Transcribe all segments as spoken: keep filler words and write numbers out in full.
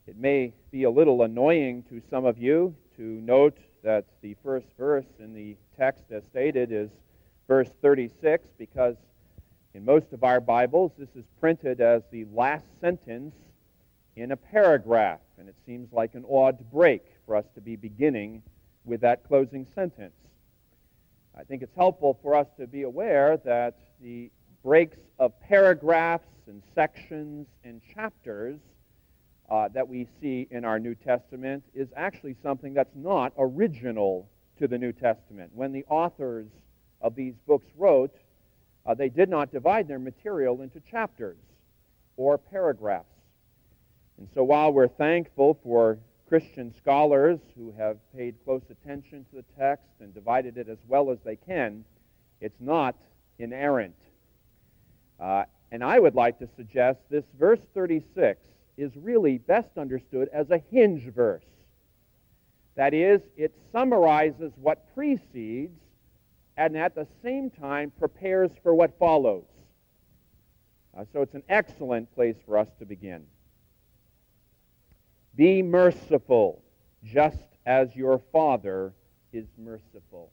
It may be a little annoying to some of you to note that the first verse in the text as stated is verse thirty-six, because in most of our Bibles this is printed as the last sentence in a paragraph, and it seems like an odd break for us to be beginning with that closing sentence. I think it's helpful for us to be aware that the breaks of paragraphs and sections and chapters uh, that we see in our New Testament is actually something that's not original to the New Testament. When the authors of these books wrote, uh, they did not divide their material into chapters or paragraphs. And so while we're thankful for Christian scholars who have paid close attention to the text and divided it as well as they can, it's not inerrant. Uh, and I would like to suggest this verse thirty-six is really best understood as a hinge verse. That is, it summarizes what precedes and at the same time prepares for what follows. Uh, so it's an excellent place for us to begin. Be merciful, just as your Father is merciful.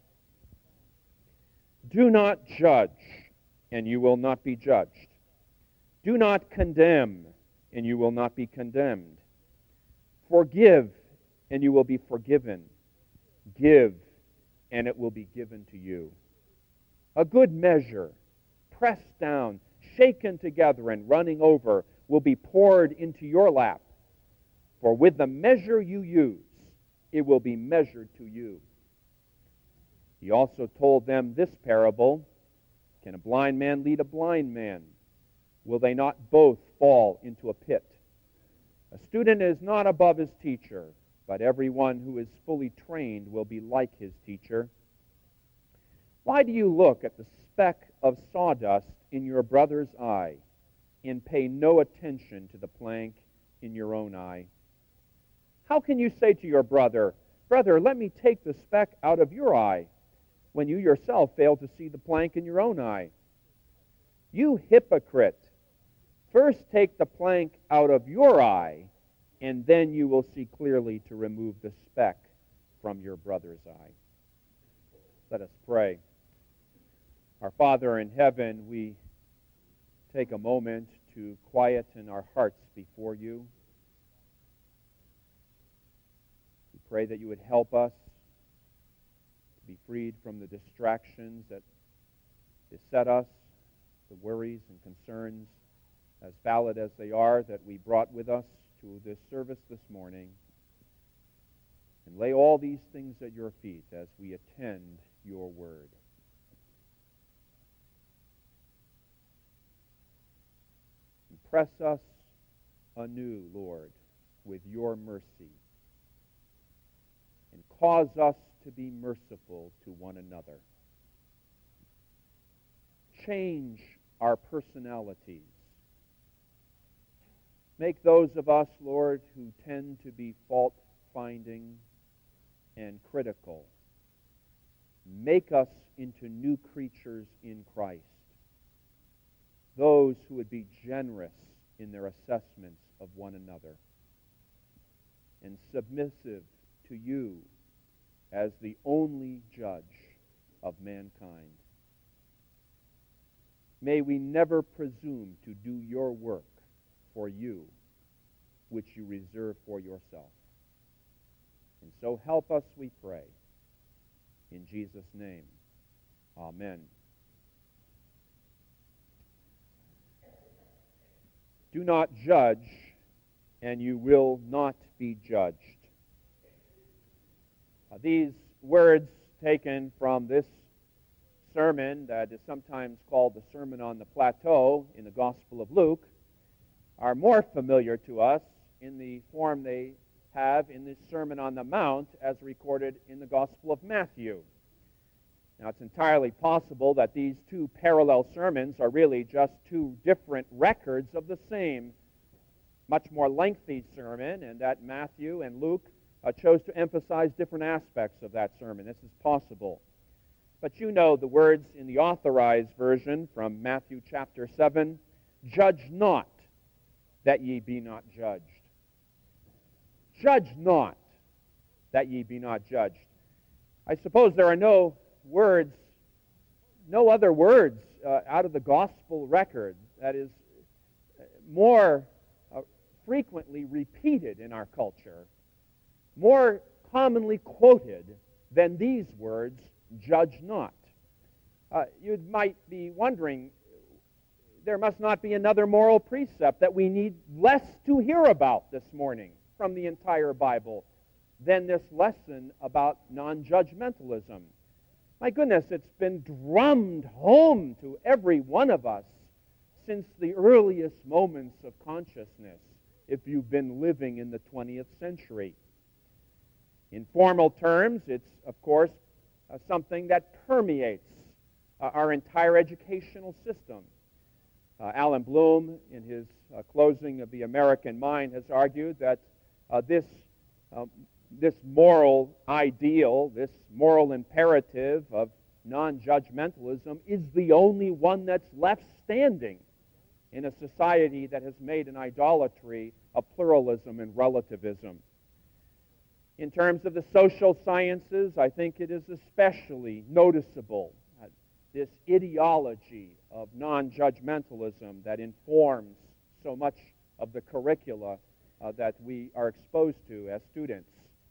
Do not judge, and you will not be judged. Do not condemn, and you will not be condemned. Forgive, and you will be forgiven. Give, and it will be given to you. A good measure, pressed down, shaken together, and running over, will be poured into your lap. For with the measure you use, it will be measured to you. He also told them this parable: Can a blind man lead a blind man? Will they not both fall into a pit? A student is not above his teacher, but everyone who is fully trained will be like his teacher. Why do you look at the speck of sawdust in your brother's eye and pay no attention to the plank in your own eye? How can you say to your brother, Brother, let me take the speck out of your eye, when you yourself fail to see the plank in your own eye? You hypocrite! First take the plank out of your eye, and then you will see clearly to remove the speck from your brother's eye. Let us pray. Our Father in heaven, we take a moment to quieten our hearts before you. We pray that you would help us to be freed from the distractions that beset us, the worries and concerns, as valid as they are, that we brought with us to this service this morning. And lay all these things at your feet as we attend your word. Impress us anew, Lord, with your mercy, and cause us to be merciful to one another. Change our personalities. Make those of us, Lord, who tend to be fault-finding and critical, make us into new creatures in Christ. Those who would be generous in their assessments of one another and submissive to you as the only judge of mankind. May we never presume to do your work for you, which you reserve for yourself. And so help us, we pray. In Jesus' name, amen. Do not judge, and you will not be judged. Uh, these words taken from this sermon that is sometimes called the Sermon on the Plateau in the Gospel of Luke are more familiar to us in the form they have in the Sermon on the Mount as recorded in the Gospel of Matthew. Now, it's entirely possible that these two parallel sermons are really just two different records of the same, much more lengthy sermon, and that Matthew and Luke uh, chose to emphasize different aspects of that sermon. This is possible. But you know the words in the Authorized Version from Matthew chapter seven, "Judge not, that ye be not judged." Judge not, that ye be not judged. I suppose there are no words, no other words uh, out of the gospel record that is more uh, frequently repeated in our culture, more commonly quoted than these words, judge not. Uh, you might be wondering, there must not be another moral precept that we need less to hear about this morning from the entire Bible than this lesson about non-judgmentalism. My goodness, it's been drummed home to every one of us since the earliest moments of consciousness, if you've been living in the twentieth century. In formal terms, it's, of course, uh, something that permeates uh, our entire educational system. Uh, Alan Bloom, in his uh, closing of The American Mind, has argued that uh, this, uh, this moral ideal, this moral imperative of non-judgmentalism is the only one that's left standing in a society that has made an idolatry of pluralism and relativism. In terms of the social sciences, I think it is especially noticeable, uh, this ideology of non-judgmentalism that informs so much of the curricula uh, that we are exposed to as students.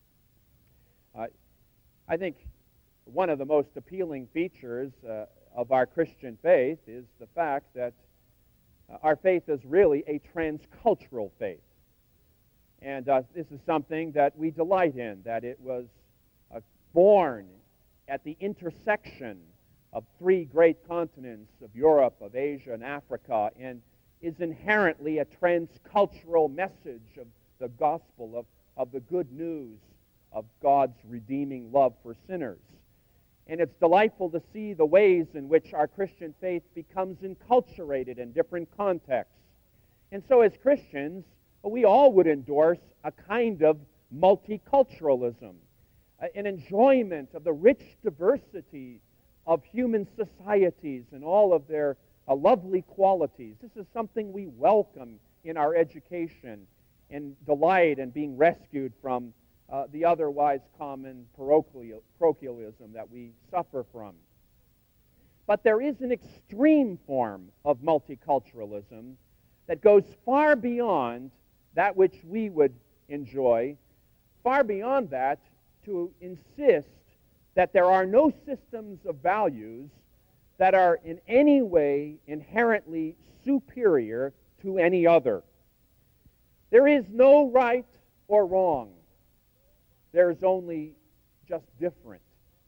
Uh, I think one of the most appealing features uh, of our Christian faith is the fact that uh, our faith is really a transcultural faith. And uh, this is something that we delight in, that it was uh, born at the intersection of three great continents of Europe, of Asia, and Africa, and is inherently a transcultural message of the gospel, of, of the good news of God's redeeming love for sinners. And it's delightful to see the ways in which our Christian faith becomes enculturated in different contexts. And so as Christians, we all would endorse a kind of multiculturalism, an enjoyment of the rich diversity of human societies and all of their uh, lovely qualities. This is something we welcome in our education and delight in being rescued from uh, the otherwise common parochial, parochialism that we suffer from. But there is an extreme form of multiculturalism that goes far beyond that which we would enjoy, far beyond that, to insist that there are no systems of values that are in any way inherently superior to any other. There is no right or wrong. There is only just different.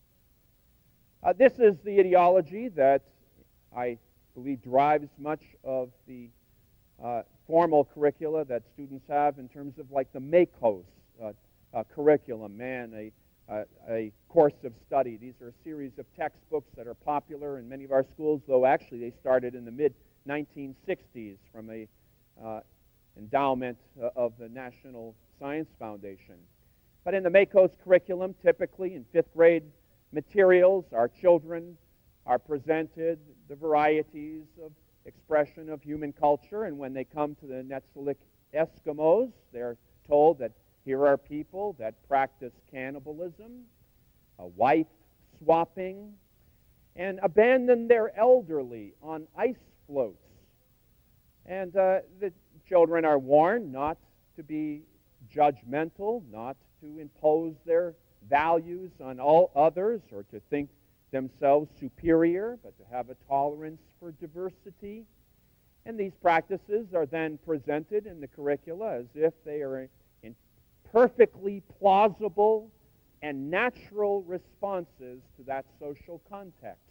Uh, this is the ideology that I believe drives much of the uh, formal curricula that students have in terms of like the MACOS uh, uh, curriculum, man, a, uh, a course of study. These are a series of textbooks that are popular in many of our schools, though actually they started in the mid nineteen sixties from a uh, endowment uh, of the National Science Foundation. But in the MACOS curriculum, typically in fifth grade materials, our children are presented the varieties of expression of human culture, and when they come to the Netsulik Eskimos, they're told that here are people that practice cannibalism, uh, wife swapping, and abandon their elderly on ice floats. And uh, the children are warned not to be judgmental, not to impose their values on all others or to think themselves superior, but to have a tolerance for diversity. And these practices are then presented in the curricula as if they are in perfectly plausible and natural responses to that social context.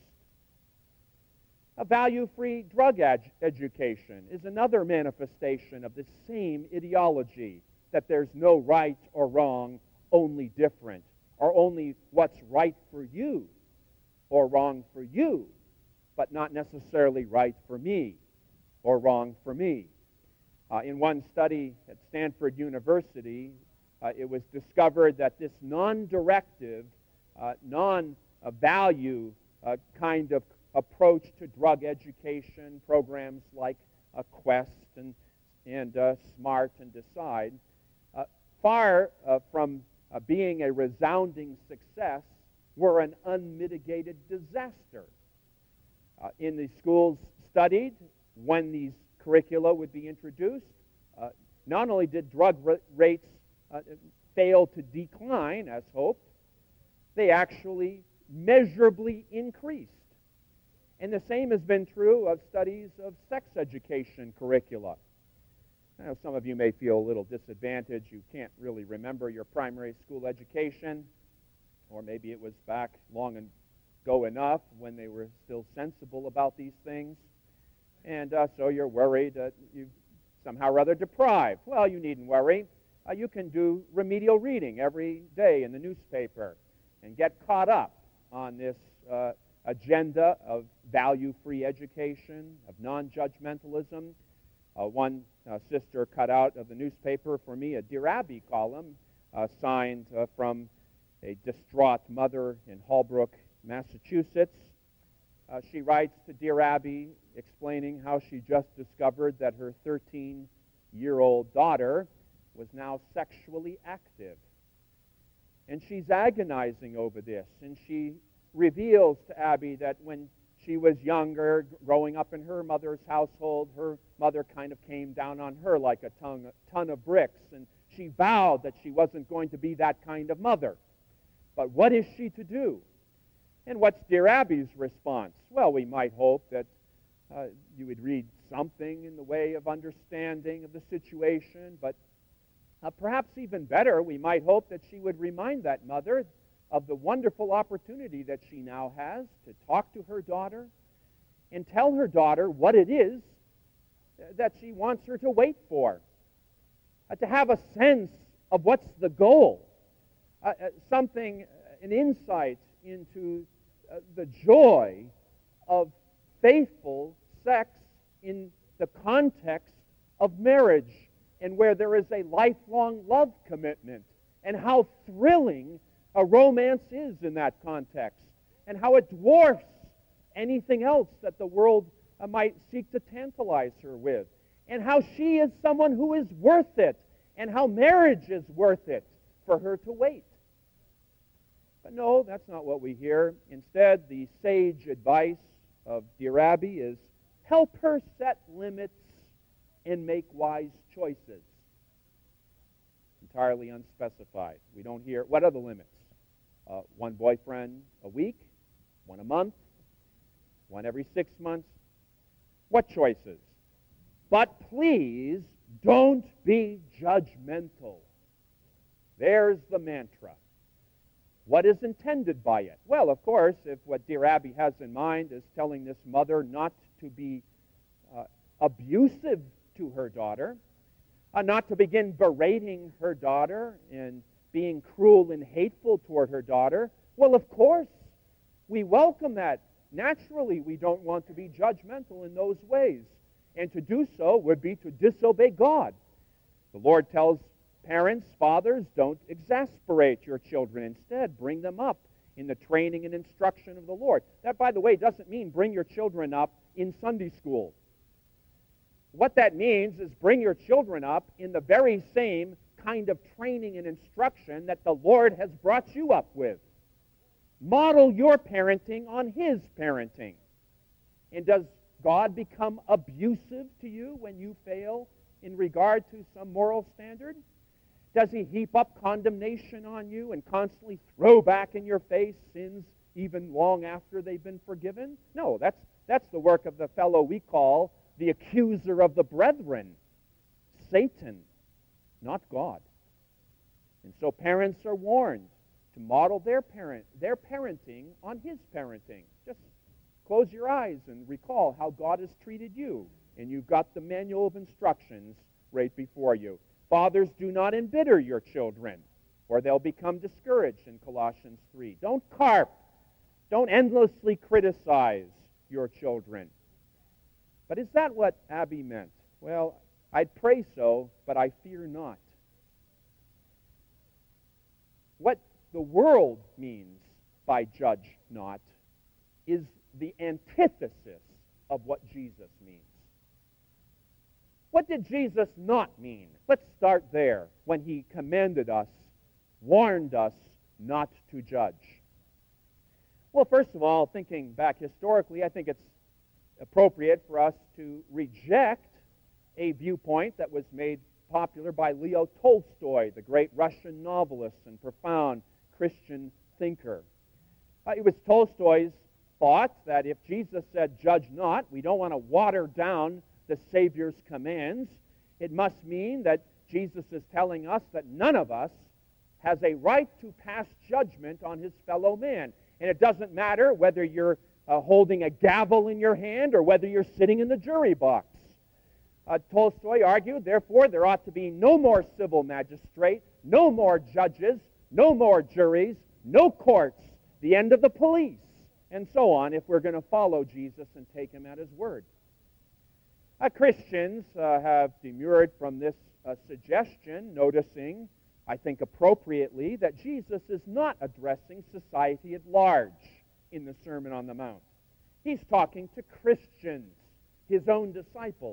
A value-free drug ed- education is another manifestation of the same ideology, that there's no right or wrong, only different, or only what's right for you or wrong for you, but not necessarily right for me or wrong for me. Uh, in one study at Stanford University, uh, it was discovered that this non-directive, uh, non-value uh, kind of approach to drug education, programs like uh, Quest and, and uh, SMART and Decide, uh, far uh, from uh, being a resounding success, were an unmitigated disaster. Uh, in the schools studied, when these curricula would be introduced, uh, not only did drug r- rates uh, fail to decline as hoped, they actually measurably increased. And the same has been true of studies of sex education curricula. Now, some of you may feel a little disadvantaged. You can't really remember your primary school education, or maybe it was back long ago enough when they were still sensible about these things. And uh, so you're worried that you've somehow or other deprived. Well, you needn't worry. Uh, you can do remedial reading every day in the newspaper and get caught up on this uh, agenda of value-free education, of non-judgmentalism. Uh, one uh, sister cut out of the newspaper for me a Dear Abby column uh, signed uh, from a distraught mother in Holbrook, Massachusetts. Uh, she writes to Dear Abby explaining how she just discovered that her thirteen-year-old daughter was now sexually active. And she's agonizing over this, and she reveals to Abby that when she was younger, growing up in her mother's household, her mother kind of came down on her like a ton, a ton of bricks, and she vowed that she wasn't going to be that kind of mother. But what is she to do? And what's Dear Abby's response? Well, we might hope that uh, you would read something in the way of understanding of the situation, but uh, perhaps even better, we might hope that she would remind that mother of the wonderful opportunity that she now has to talk to her daughter and tell her daughter what it is that she wants her to wait for, uh, to have a sense of what's the goal, uh, uh, something, an insight into uh, the joy of faithful sex in the context of marriage, and where there is a lifelong love commitment, and how thrilling a romance is in that context, and how it dwarfs anything else that the world uh, might seek to tantalize her with, and how she is someone who is worth it, and how marriage is worth it for her to wait. But no, that's not what we hear. Instead, the sage advice of Dear Abby is help her set limits and make wise choices. Entirely unspecified. We don't hear, what are the limits? Uh, one boyfriend a week? One a month? One every six months? What choices? But please don't be judgmental. There's the mantra. What is intended by it? Well, of course, if what Dear Abby has in mind is telling this mother not to be uh, abusive to her daughter, uh, not to begin berating her daughter and being cruel and hateful toward her daughter, well, of course, we welcome that. Naturally, we don't want to be judgmental in those ways. And to do so would be to disobey God. The Lord tells parents, fathers, don't exasperate your children. Instead, bring them up in the training and instruction of the Lord. That, by the way, doesn't mean bring your children up in Sunday school. What that means is bring your children up in the very same kind of training and instruction that the Lord has brought you up with. Model your parenting on His parenting. And does God become abusive to you when you fail in regard to some moral standard? Does He heap up condemnation on you and constantly throw back in your face sins even long after they've been forgiven? No, that's, that's the work of the fellow we call the accuser of the brethren, Satan, not God. And so parents are warned to model their parent, their parenting on His parenting. Just close your eyes and recall how God has treated you, and you've got the manual of instructions right before you. Fathers, do not embitter your children, or they'll become discouraged in Colossians three. Don't carp. Don't endlessly criticize your children. But is that what Abby meant? Well, I'd pray so, but I fear not. What the world means by judge not is the antithesis of what Jesus means. What did Jesus not mean? Let's start there, when he commanded us, warned us not to judge. Well, first of all, thinking back historically, I think it's appropriate for us to reject a viewpoint that was made popular by Leo Tolstoy, the great Russian novelist and profound Christian thinker. Uh, it was Tolstoy's thought that if Jesus said, "Judge not," we don't want to water down the Savior's commands. It must mean that Jesus is telling us that none of us has a right to pass judgment on his fellow man. And it doesn't matter whether you're uh, holding a gavel in your hand or whether you're sitting in the jury box. Uh, Tolstoy argued, therefore, there ought to be no more civil magistrate, no more judges, no more juries, no courts, the end of the police, and so on, if we're going to follow Jesus and take him at his word. Uh, Christians uh, have demurred from this uh, suggestion, noticing, I think appropriately, that Jesus is not addressing society at large in the Sermon on the Mount. He's talking to Christians, his own disciples.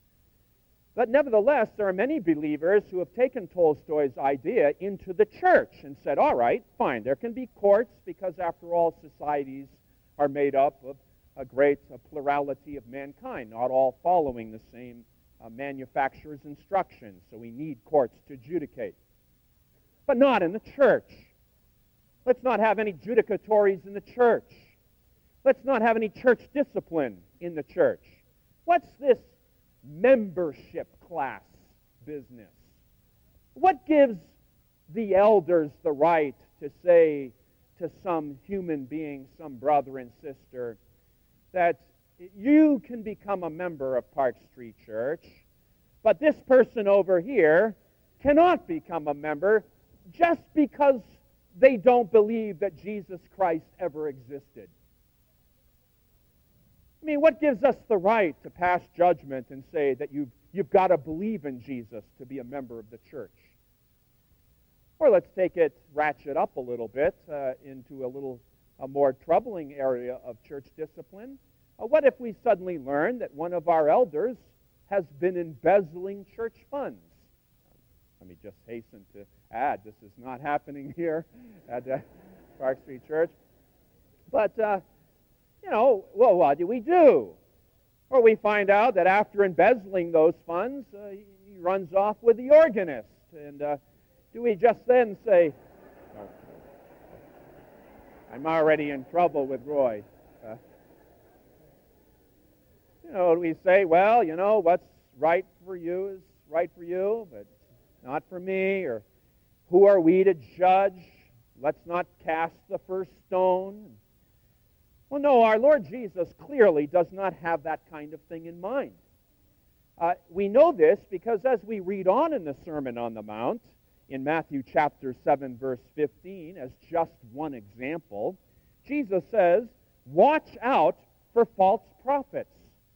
But nevertheless, there are many believers who have taken Tolstoy's idea into the church and said, all right, fine, there can be courts because, after all, societies are made up of a great a plurality of mankind, not all following the same uh, manufacturer's instructions, so we need courts to adjudicate. But not in the church. Let's not have any judicatories in the church. Let's not have any church discipline in the church. What's this membership class business? What gives the elders the right to say to some human being, some brother and sister, that you can become a member of Park Street Church, but this person over here cannot become a member just because they don't believe that Jesus Christ ever existed? I mean, what gives us the right to pass judgment and say that you've, you've got to believe in Jesus to be a member of the church? Or let's take it, ratchet up a little bit uh, into a little a more troubling area of church discipline. Uh, what if we suddenly learn that one of our elders has been embezzling church funds? Let me just hasten to add, this is not happening here at uh, Park Street Church. But, uh, you know, well, what do we do? Or we find out that after embezzling those funds, uh, he runs off with the organist. And uh, do we just then say, oh, I'm already in trouble with Roy. Uh, you know, we say, well, you know, what's right for you is right for you, but not for me. Or who are we to judge? Let's not cast the first stone. Well, no, our Lord Jesus clearly does not have that kind of thing in mind. Uh, we know this because as we read on in the Sermon on the Mount, in Matthew chapter seven, verse fifteen, as just one example, Jesus says, watch out for false prophets.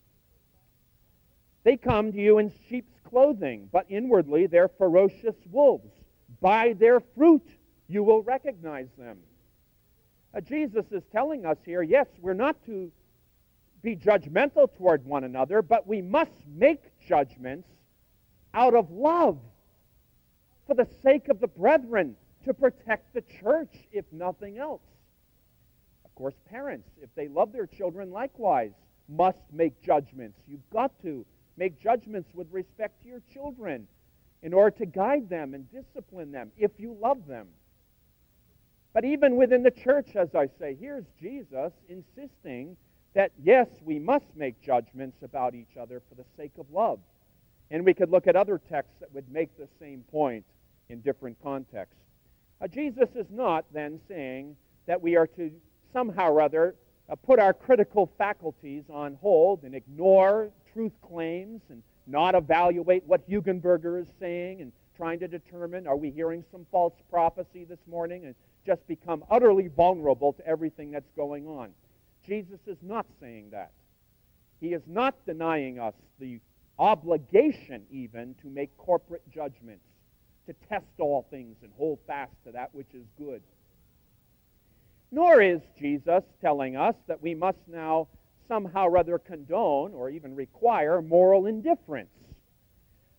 They come to you in sheep's clothing, but inwardly they're ferocious wolves. By their fruit you will recognize them. Uh, Jesus is telling us here, yes, we're not to be judgmental toward one another, but we must make judgments out of love for the sake of the brethren, to protect the church, if nothing else. Of course, parents, if they love their children, likewise must make judgments. You've got to make judgments with respect to your children in order to guide them and discipline them if you love them. But even within the church, as I say, here's Jesus insisting that, yes, we must make judgments about each other for the sake of love. And we could look at other texts that would make the same point in different contexts. Uh, Jesus is not then saying that we are to somehow or other uh, put our critical faculties on hold and ignore truth claims and not evaluate what Hugenberger is saying and trying to determine, are we hearing some false prophecy this morning, and just become utterly vulnerable to everything that's going on. Jesus is not saying that. He is not denying us the obligation even to make corporate judgments, to test all things and hold fast to that which is good. Nor is Jesus telling us that we must now somehow or other condone or even require moral indifference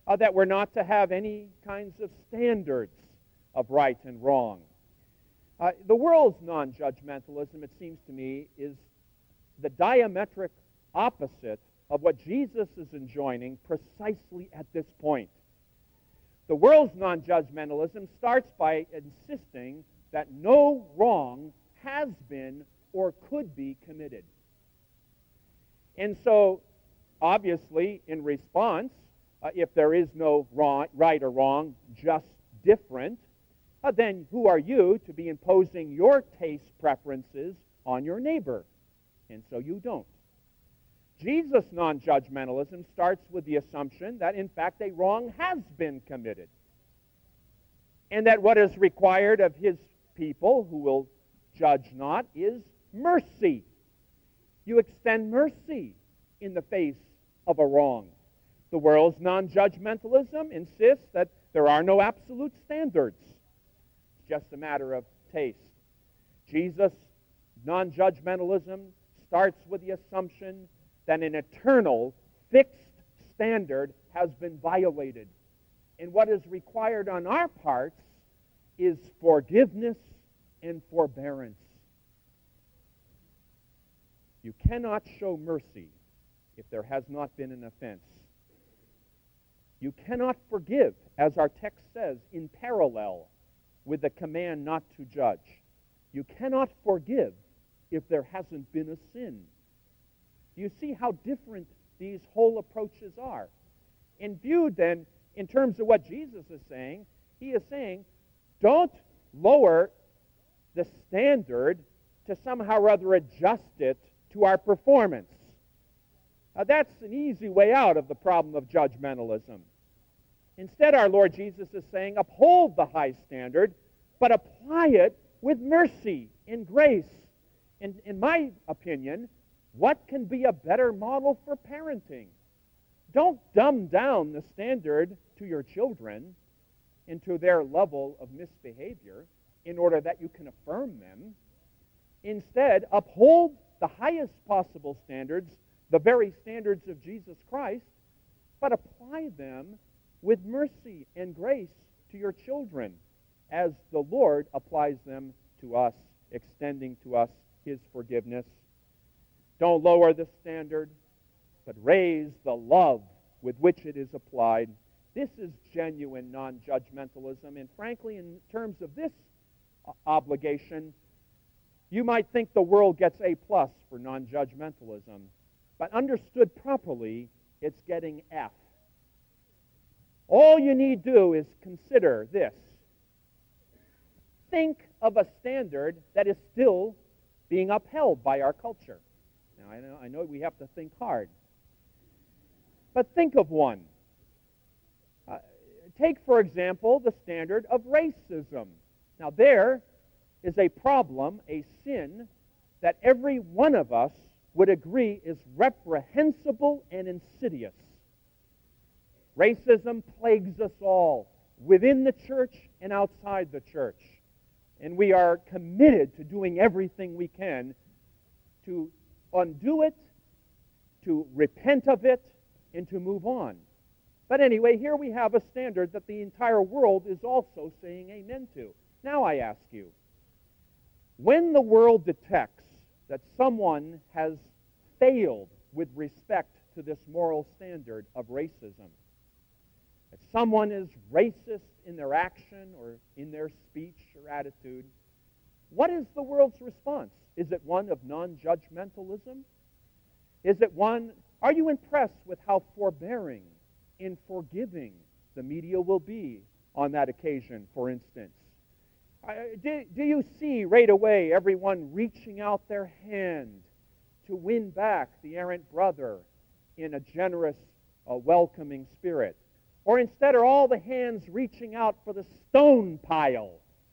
uh, that we're not to have any kinds of standards of right and wrong. Uh, the world's non-judgmentalism, it seems to me, is the diametric opposite of what Jesus is enjoining precisely at this point. The world's non-judgmentalism starts by insisting that no wrong has been or could be committed. And so, obviously, in response, uh, if there is no wrong, right or wrong, just different, uh, then who are you to be imposing your taste preferences on your neighbor? And so you don't. Jesus' non-judgmentalism starts with the assumption that, in fact, a wrong has been committed, and that what is required of his people, who will judge not, is mercy. You extend mercy in the face of a wrong. The world's non-judgmentalism insists that there are no absolute standards. It's just a matter of taste. Jesus' non-judgmentalism starts with the assumption that an eternal, fixed standard has been violated. And what is required on our parts is forgiveness and forbearance. You cannot show mercy if there has not been an offense. You cannot forgive, as our text says, in parallel with the command not to judge. You cannot forgive if there hasn't been a sin. Do you see how different these whole approaches are? And viewed then in terms of what Jesus is saying, he is saying, don't lower the standard to somehow or other adjust it to our performance. Now, that's an easy way out of the problem of judgmentalism. Instead, our Lord Jesus is saying, uphold the high standard, but apply it with mercy and grace. And in my opinion, what can be a better model for parenting? Don't dumb down the standard to your children and to their level of misbehavior in order that you can affirm them. Instead, uphold the highest possible standards, the very standards of Jesus Christ, but apply them with mercy and grace to your children as the Lord applies them to us, extending to us his forgiveness. Don't lower the standard, but raise the love with which it is applied. This is genuine non-judgmentalism, and frankly, in terms of this obligation, you might think the world gets A plus for non-judgmentalism, but understood properly, it's getting F. All you need do is consider this. Think of a standard that is still being upheld by our culture. Now, I know, I know we have to think hard. But think of one. Uh, take, for example, the standard of racism. Now, there is a problem, a sin, that every one of us would agree is reprehensible and insidious. Racism plagues us all, within the church and outside the church. And we are committed to doing everything we can to undo it, to repent of it, and to move on. But anyway, here we have a standard that the entire world is also saying amen to. Now I ask you, when the world detects that someone has failed with respect to this moral standard of racism, that someone is racist in their action or in their speech or attitude, what is the world's response? Is it one of non-judgmentalism? Is it one, are you impressed with how forbearing and forgiving the media will be on that occasion, for instance? Uh, do, do you see right away everyone reaching out their hand to win back the errant brother in a generous, uh, welcoming spirit? Or instead are all the hands reaching out for the stone pile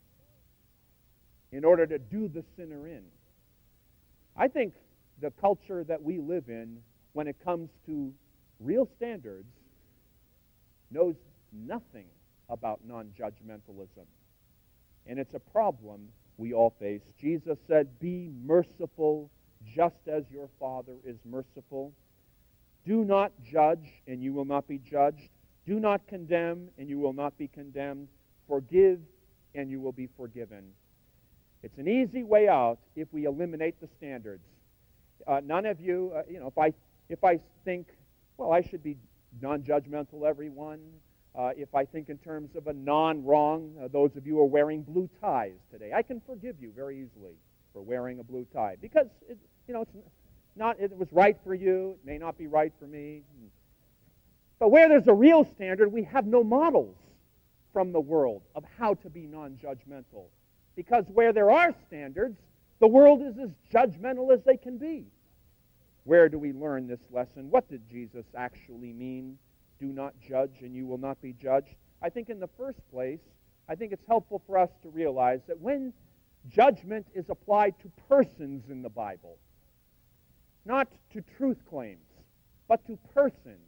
in order to do the sinner in? I think the culture that we live in, when it comes to real standards, knows nothing about non-judgmentalism. And it's a problem we all face. Jesus said, "Be merciful just as your Father is merciful. Do not judge, and you will not be judged. Do not condemn, and you will not be condemned. Forgive, and you will be forgiven. It's an easy way out if we eliminate the standards. Uh, none of you, uh, you know, if I if I think, well, I should be non-judgmental, everyone. Uh, if I think in terms of a non-wrong, uh, those of you who are wearing blue ties today, I can forgive you very easily for wearing a blue tie because it, you know, it's not. It was right for you. It may not be right for me. But where there's a real standard, we have no models from the world of how to be non-judgmental. Because where there are standards, the world is as judgmental as they can be. Where do we learn this lesson? What did Jesus actually mean? Do not judge, and you will not be judged. I think in the first place, I think it's helpful for us to realize that when judgment is applied to persons in the Bible, not to truth claims, but to persons,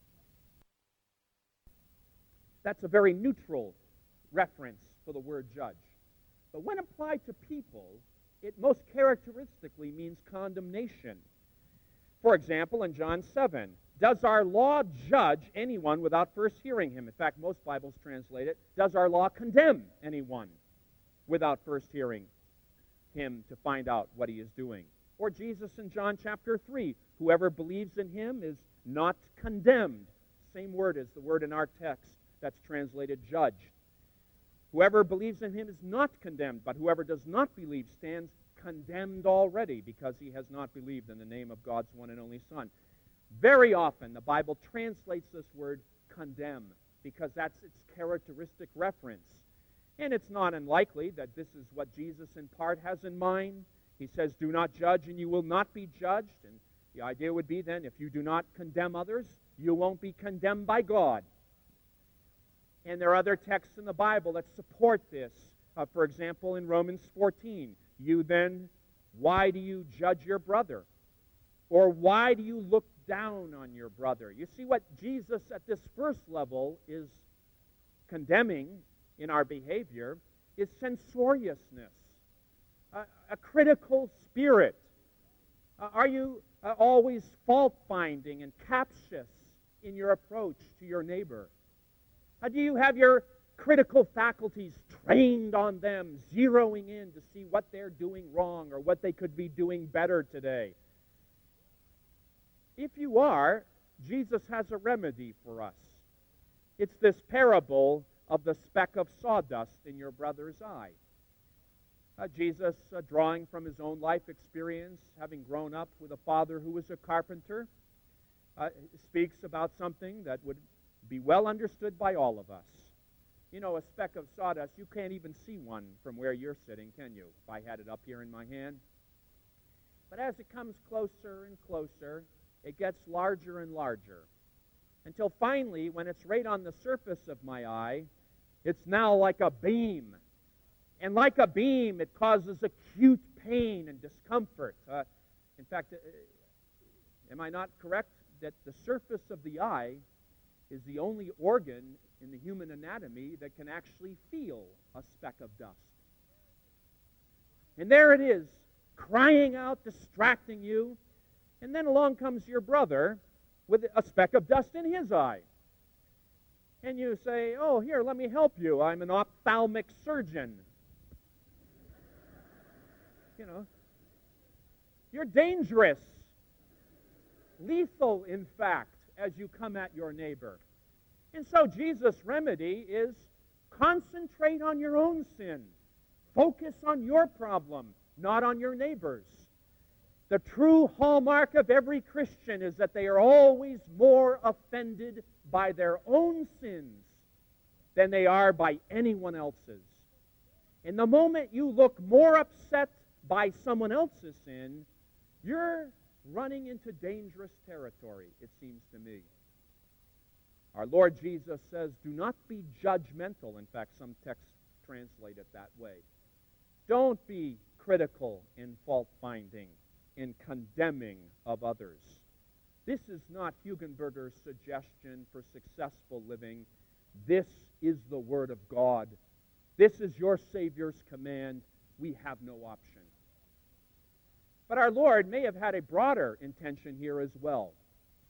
that's a very neutral reference for the word judge. But when applied to people, it most characteristically means condemnation. For example, in John seven, does our law judge anyone without first hearing him? In fact, most Bibles translate it, does our law condemn anyone without first hearing him to find out what he is doing? Or Jesus in John chapter three, whoever believes in him is not condemned. Same word as the word in our text that's translated judge. Whoever believes in him is not condemned, but whoever does not believe stands condemned already because he has not believed in the name of God's one and only Son. Very often the Bible translates this word condemn because that's its characteristic reference. And it's not unlikely that this is what Jesus in part has in mind. He says, do not judge and you will not be judged. And the idea would be then, if you do not condemn others, you won't be condemned by God. And there are other texts in the Bible that support this. Uh, for example, in Romans fourteen, you then, why do you judge your brother? Or why do you look down on your brother? You see what Jesus at this first level is condemning in our behavior is censoriousness, a, a critical spirit. Uh, are you uh, always fault-finding and captious in your approach to your neighbor? Uh, do you have your critical faculties trained on them, zeroing in to see what they're doing wrong or what they could be doing better today? If you are, Jesus has a remedy for us. It's this parable of the speck of sawdust in your brother's eye. Uh, Jesus, uh, drawing from his own life experience, having grown up with a father who was a carpenter, uh, speaks about something that would be well understood by all of us. You know, a speck of sawdust, you can't even see one from where you're sitting, can you? If I had it up here in my hand. But as it comes closer and closer, it gets larger and larger, until finally, when it's right on the surface of my eye, it's now like a beam. And like a beam, it causes acute pain and discomfort. Uh, in fact, uh, am I not correct that the surface of the eye is the only organ in the human anatomy that can actually feel a speck of dust? And there it is, crying out, distracting you. And then along comes your brother with a speck of dust in his eye. And you say, oh, here, let me help you. I'm an ophthalmic surgeon. You know, you're dangerous, lethal, in fact, as you come at your neighbor. And so Jesus' remedy is concentrate on your own sin. Focus on your problem, not on your neighbor's. The true hallmark of every Christian is that they are always more offended by their own sins than they are by anyone else's. And the moment you look more upset by someone else's sin, you're running into dangerous territory, it seems to me. Our Lord Jesus says, do not be judgmental. In fact, some texts translate it that way. Don't be critical in fault-finding, in condemning of others. This is not Hugenberger's suggestion for successful living. This is the Word of God. This is your Savior's command. We have no option. But our Lord may have had a broader intention here as well.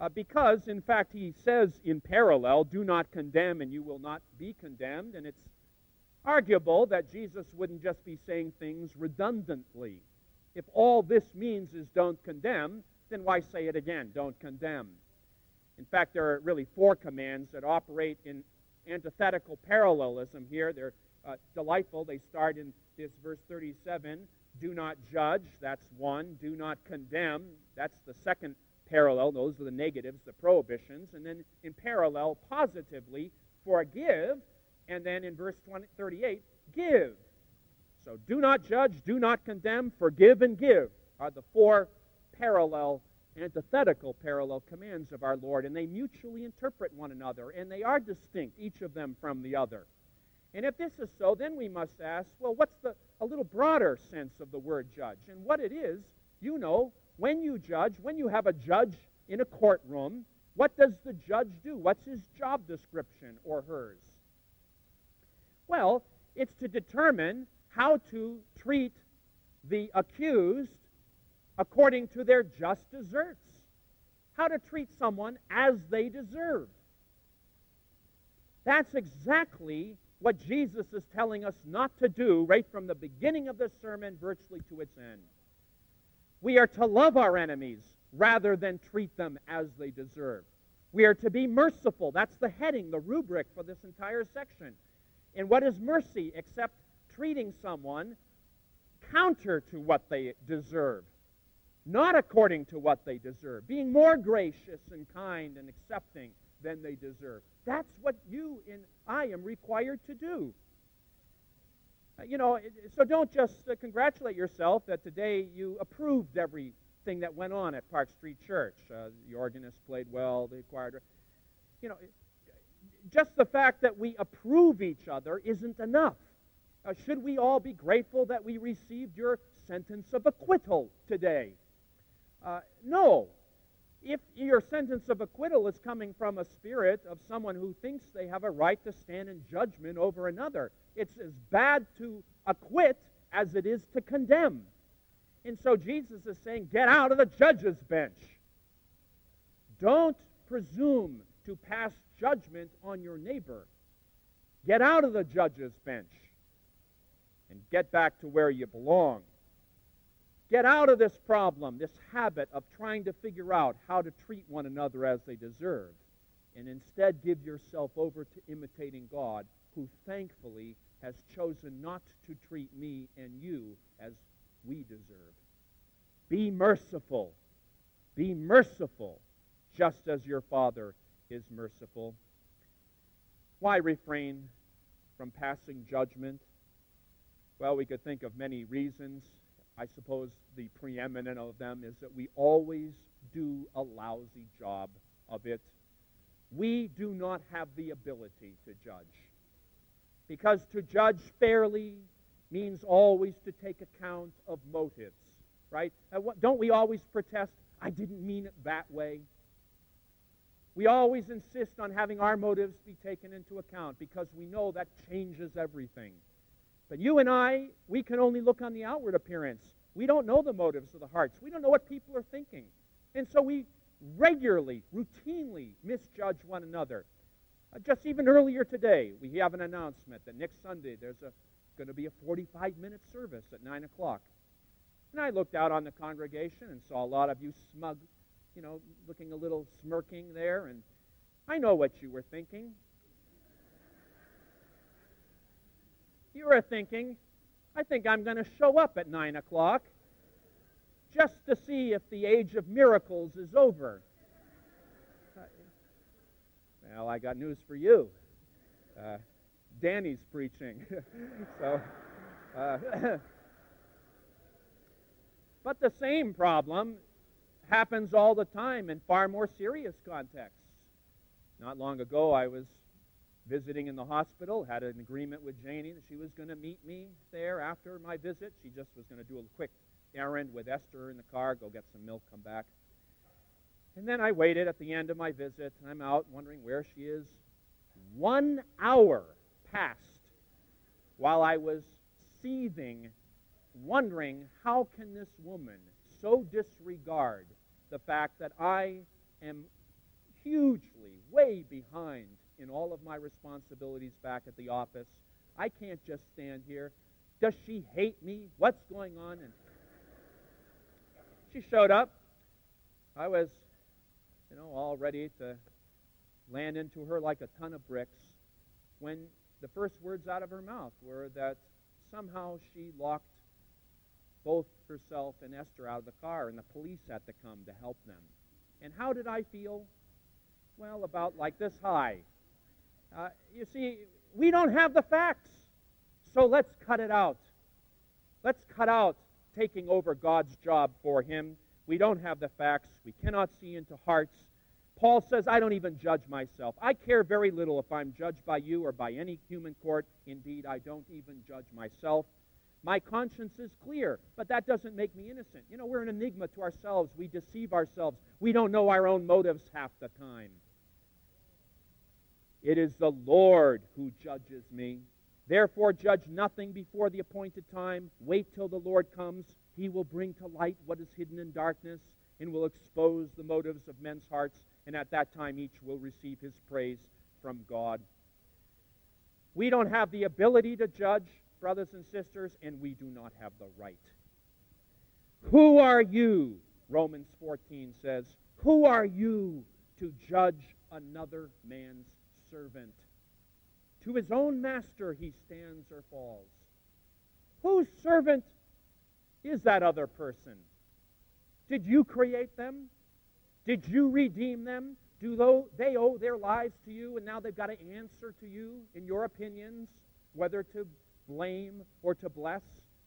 Uh, because, in fact, he says in parallel, do not condemn and you will not be condemned. And it's arguable that Jesus wouldn't just be saying things redundantly. If all this means is don't condemn, then why say it again, don't condemn? In fact, there are really four commands that operate in antithetical parallelism here. They're uh, delightful. They start in this verse thirty-seven, do not judge, that's one. Do not condemn, that's the second parallel. Those are the negatives, the prohibitions. And then in parallel, positively, forgive. And then in verse thirty-eight, give. So do not judge, do not condemn, forgive and give are the four parallel, antithetical parallel commands of our Lord. And they mutually interpret one another. And they are distinct, each of them from the other. And if this is so, then we must ask, well, what's the a little broader sense of the word judge? And what it is, you know, when you judge, when you have a judge in a courtroom, what does the judge do? What's his job description or hers? Well, it's to determine how to treat the accused according to their just deserts. How to treat someone as they deserve. That's exactly what Jesus is telling us not to do right from the beginning of the sermon virtually to its end. We are to love our enemies rather than treat them as they deserve. We are to be merciful. That's the heading, the rubric for this entire section. And what is mercy except treating someone counter to what they deserve, not according to what they deserve, being more gracious and kind and accepting than they deserve. That's what you and I am required to do. Uh, you know, so don't just uh, congratulate yourself that today you approved everything that went on at Park Street Church. Uh, the organist played well, the choir. You know, just the fact that we approve each other isn't enough. Uh, should we all be grateful that we received your sentence of acquittal today? Uh, no. If your sentence of acquittal is coming from a spirit of someone who thinks they have a right to stand in judgment over another, it's as bad to acquit as it is to condemn. And so Jesus is saying, get out of the judge's bench. Don't presume to pass judgment on your neighbor. Get out of the judge's bench and get back to where you belong. Get out of this problem, this habit of trying to figure out how to treat one another as they deserve, and instead give yourself over to imitating God, who thankfully has chosen not to treat me and you as we deserve. Be merciful. Be merciful, just as your Father is merciful. Why refrain from passing judgment? Well, we could think of many reasons. I suppose the preeminent of them is that we always do a lousy job of it. We do not have the ability to judge. Because to judge fairly means always to take account of motives, right? Don't we always protest, I didn't mean it that way? We always insist on having our motives be taken into account because we know that changes everything. But you and I, we can only look on the outward appearance. We don't know the motives of the hearts. We don't know what people are thinking. And so we regularly, routinely misjudge one another. Uh, just even earlier today, we have an announcement that next Sunday there's a, going to be a forty-five minute service at nine o'clock. And I looked out on the congregation and saw a lot of you smug, you know, looking a little smirking there. And I know what you were thinking. You were thinking, I think I'm going to show up at nine o'clock just to see if the age of miracles is over. Uh, well, I got news for you. Uh, Danny's preaching. so, uh, but the same problem happens all the time in far more serious contexts. Not long ago, I was visiting in the hospital, had an agreement with Janie that she was going to meet me there after my visit. She just was going to do a quick errand with Esther in the car, go get some milk, come back. And then I waited at the end of my visit, and I'm out wondering where she is. One hour passed while I was seething, wondering how can this woman so disregard the fact that I am hugely, way behind in all of my responsibilities back at the office. I can't just stand here. Does she hate me? What's going on? And she showed up. I was, you know, all ready to land into her like a ton of bricks when the first words out of her mouth were that somehow she locked both herself and Esther out of the car, and the police had to come to help them. And how did I feel? Well, about like this high. Uh, you see, we don't have the facts, so let's cut it out. Let's cut out taking over God's job for him. We don't have the facts. We cannot see into hearts. Paul says, I don't even judge myself. I care very little if I'm judged by you or by any human court. Indeed, I don't even judge myself. My conscience is clear, but that doesn't make me innocent. You know, we're an enigma to ourselves. We deceive ourselves. We don't know our own motives half the time. It is the Lord who judges me. Therefore, judge nothing before the appointed time. Wait till the Lord comes. He will bring to light what is hidden in darkness and will expose the motives of men's hearts. And at that time, each will receive his praise from God. We don't have the ability to judge, brothers and sisters, and we do not have the right. Who are you, Romans fourteen says, who are you to judge another man's servant? To his own master he stands or falls. Whose servant is that other person? Did you create them? Did you redeem them? Do they owe their lives to you, and now they've got to answer to you in your opinions, whether to blame or to bless?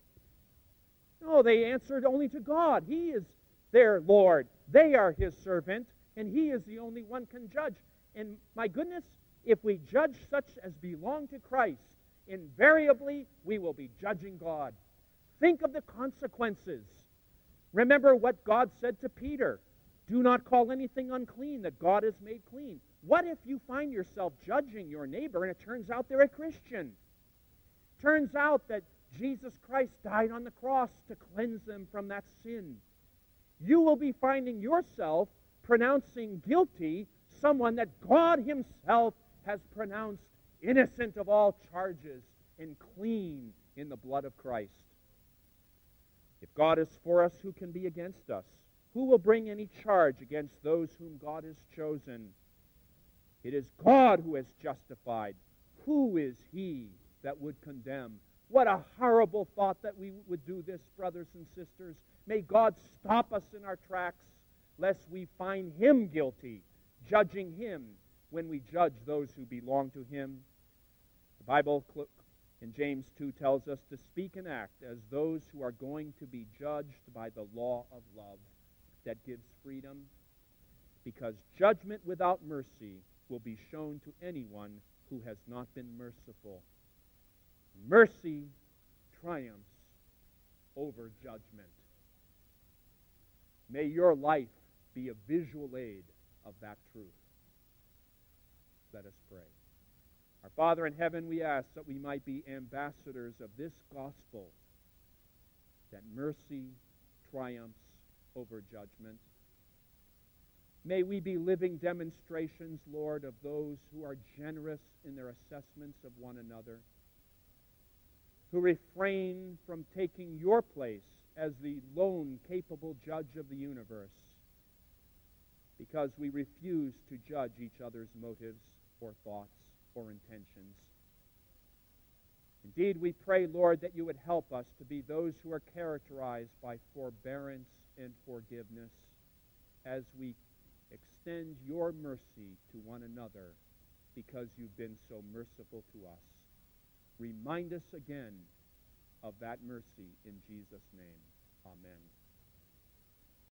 No, they answered only to God. He is their Lord. They are his servant, and he is the only one can judge. And my goodness, if we judge such as belong to Christ, invariably we will be judging God. Think of the consequences. Remember what God said to Peter. Do not call anything unclean that God has made clean. What if you find yourself judging your neighbor and it turns out they're a Christian? Turns out that Jesus Christ died on the cross to cleanse them from that sin. You will be finding yourself pronouncing guilty someone that God himself has pronounced innocent of all charges and clean in the blood of Christ. If God is for us, who can be against us? Who will bring any charge against those whom God has chosen? It is God who has justified. Who is he that would condemn? What a horrible thought that we would do this, brothers and sisters. May God stop us in our tracks, lest we find him guilty, judging him when we judge those who belong to him. The Bible in James two tells us to speak and act as those who are going to be judged by the law of love that gives freedom, because judgment without mercy will be shown to anyone who has not been merciful. Mercy triumphs over judgment. May your life be a visual aid of that truth. Let us pray. Our Father in heaven, we ask that we might be ambassadors of this gospel, that mercy triumphs over judgment. May we be living demonstrations, Lord, of those who are generous in their assessments of one another, who refrain from taking your place as the lone capable judge of the universe, because we refuse to judge each other's motives or thoughts or intentions. Indeed, we pray, Lord, that you would help us to be those who are characterized by forbearance and forgiveness as we extend your mercy to one another, because you've been so merciful to us. Remind us again of that mercy in Jesus' name. Amen.